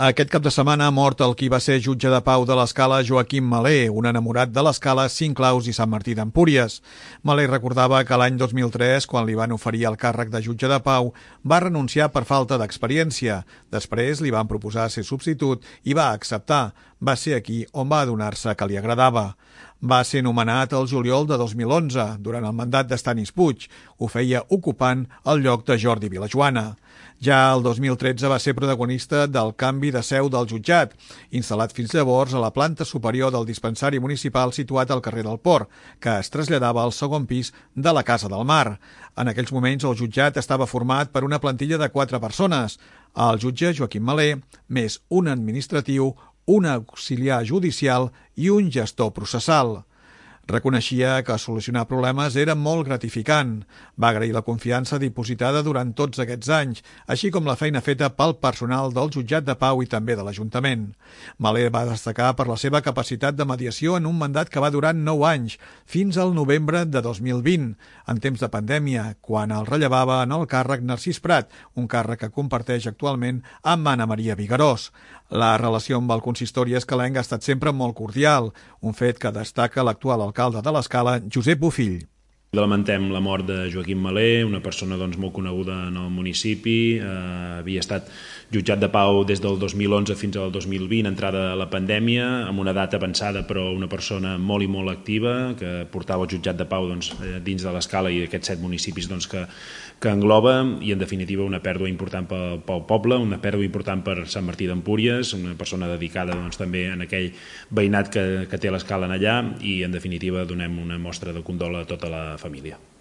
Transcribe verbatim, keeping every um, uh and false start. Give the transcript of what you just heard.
Aquest cap de setmana ha mort el qui va ser jutge de pau de l'Escala, Joaquim Malé, un enamorat de l'Escala, Cinclaus i Sant Martí d'Empúries. Malé recordava que l'any dos mil tres, quan li van oferir el càrrec de jutge de pau, va renunciar per falta d'experiència. Després li van proposar ser substitut i va acceptar. Va ser aquí on va adonar-se que li agradava. Va ser nomenat el juliol de dos mil onze, durant el mandat d'Estanis Puig. Ho feia ocupant el lloc de Jordi Vilajoana. Ja el dos mil tretze va ser protagonista del canvi de seu del jutjat, instal·lat fins llavors a la planta superior del dispensari municipal situat al carrer del Port, que es traslladava al segon pis de la Casa del Mar. En aquells moments el jutjat estava format per una plantilla de quatre persones, el jutge Joaquim Malé, més un administratiu, un auxiliar judicial i un gestor processal. Reconeixia que solucionar problemes era molt gratificant. Va agrair la confiança dipositada durant tots aquests anys, així com la feina feta pel personal del jutjat de pau i també de l'Ajuntament. Malé va destacar per la seva capacitat de mediació en un mandat que va durar nou anys, fins al novembre de dos mil vint, en temps de pandèmia, quan el rellevava en el càrrec Narcís Prat, un càrrec que comparteix actualment amb Anna Maria Vigarós. La relació amb el consistori escalenc ha estat sempre molt cordial, un fet que destaca l'actual alcalde de l'Escala, Josep Bofill. Lamentem la mort de Joaquim Malé, una persona doncs, molt coneguda en el municipi, eh, havia estat jutjat de pau des del dos mil onze fins al dos mil vint, entrada a la pandèmia, amb una edat avançada però una persona molt i molt activa, que portava el jutjat de pau doncs, dins de l'Escala i aquests set municipis doncs, que, que engloba, i en definitiva una pèrdua important pel, pel poble, una pèrdua important per Sant Martí d'Empúries, una persona dedicada doncs, també en aquell veïnat que, que té l'Escala en allà, i en definitiva donem una mostra de condol a tota la família.